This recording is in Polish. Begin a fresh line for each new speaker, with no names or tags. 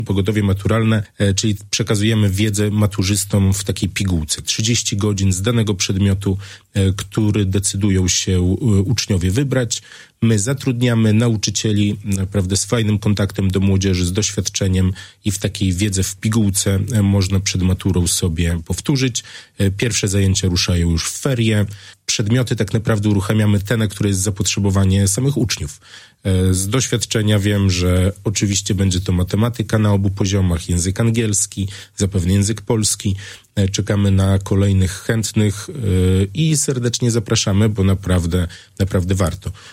Pogotowie maturalne, czyli przekazujemy wiedzę maturzystom w takiej pigułce. 30 godzin z danego przedmiotu, który decydują się uczniowie wybrać. My zatrudniamy nauczycieli naprawdę z fajnym kontaktem do młodzieży, z doświadczeniem i w takiej wiedzę w pigułce można przed maturą sobie powtórzyć. Pierwsze zajęcia ruszają już w ferie. Przedmioty tak naprawdę uruchamiamy te, na które jest zapotrzebowanie samych uczniów. Z doświadczenia wiem, że oczywiście będzie to matematyka na obu poziomach, język angielski, zapewne język polski. Czekamy na kolejnych chętnych i serdecznie zapraszamy, bo naprawdę warto.